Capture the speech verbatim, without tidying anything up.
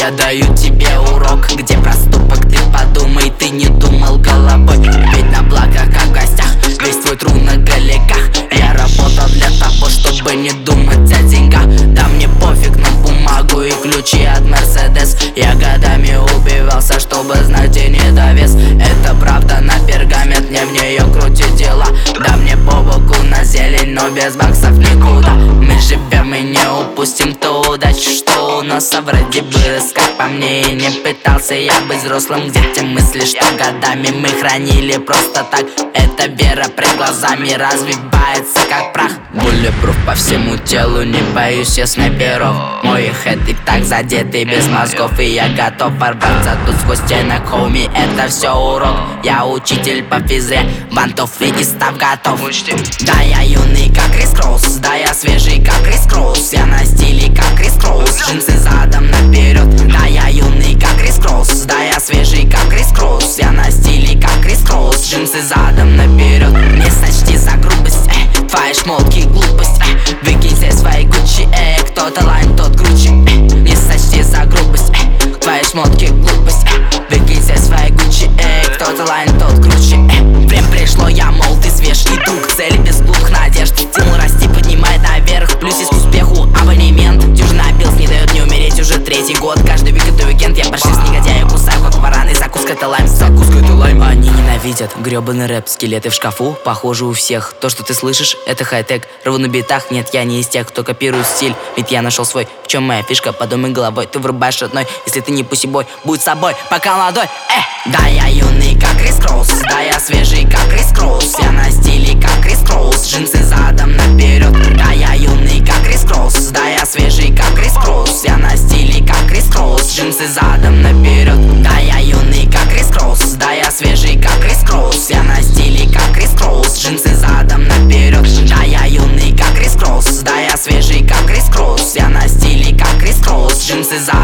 Я даю тебе урок, где проступок, ты подумай, ты не думал головой. Ведь на благах, как в гостях, весь твой труд на голиках. Я работал для того, чтобы не думать о деньгах. Да мне пофиг на бумагу и ключи от Мерседес. Я годами убивался, чтобы знать и недовес. Это правда на пергамент, мне в нее крутить дела. Да мне по боку на зелень, но без баксов никуда. Мы живем и не упустим ту удачу, что у нас, а вроде бы как по мне. И не пытался я быть взрослым, где те мысли, что годами мы хранили просто так. Эта вера пред глазами развивается как прах. Буллетпруф по всему телу, не боюсь я снайперов. Мой хэт и так задетый без мозгов, и я готов ворваться тут сквозь стенок, хоуми. Это все урок, я учитель по физре, бантов и став готов. Да, я юный как Крис Кроус, да, я свежий как Крис Кроус. Я на стиле как Крис Кроус, джинсы задом наперед. Да, я юный как Крис Кроус, да, я свежий как Крис Кроус. Я на стиле как Крис Кроус, джинсы задом наперед. Не сочти за грубость, э, твои шмотки глупость, э, выкинь все свои Гуччи, э, кто талант, тот круче, э, не сочти за грубость, э, твои шмотки глупость, э, выкинь все свои Гуччи, э, кто талант, тот круче, э. Время пришло, я молод и свеж, иду к цели без глупых надежд. Стимул расти, поднимает наверх, плюс есть к успеху абонемент. Дюжина пилс не дает мне умереть уже третий год. Каждый уикенд и уикенд я пошли с негодяя, кусаю как варан, и закуска это лайм, закуска это лайм. Они ненавидят гребаный рэп, скелеты в шкафу, похоже у всех. То, что ты слышишь, это хай-тек, рву на битах. Нет, я не из тех, кто копирует стиль, ведь я нашел свой. В чем моя фишка? Подумай головой, ты врубаешь одной. Если ты не пусибой, будь собой, пока молодой. Э! Да, я юный как Крис Кроус, да, я свежий как Крис Кроус. Я на стиле как Крис Кроус, джинсы задом наперед. Да, я юный как Крис Кроус, да, я свежий как Крис Кроус. Я на стиле как Крис Кроус, джинсы задом наперед. Да, я юный как Крис Кроус, да, я свежий как Крис Кроус. Я на стиле как Крис Кроус, джинсы задом наперед. Да, я юный как Крис Кроус, да, я свежий как Крис Кроус. Я на стиле как Крис Кроус, джинсы задом.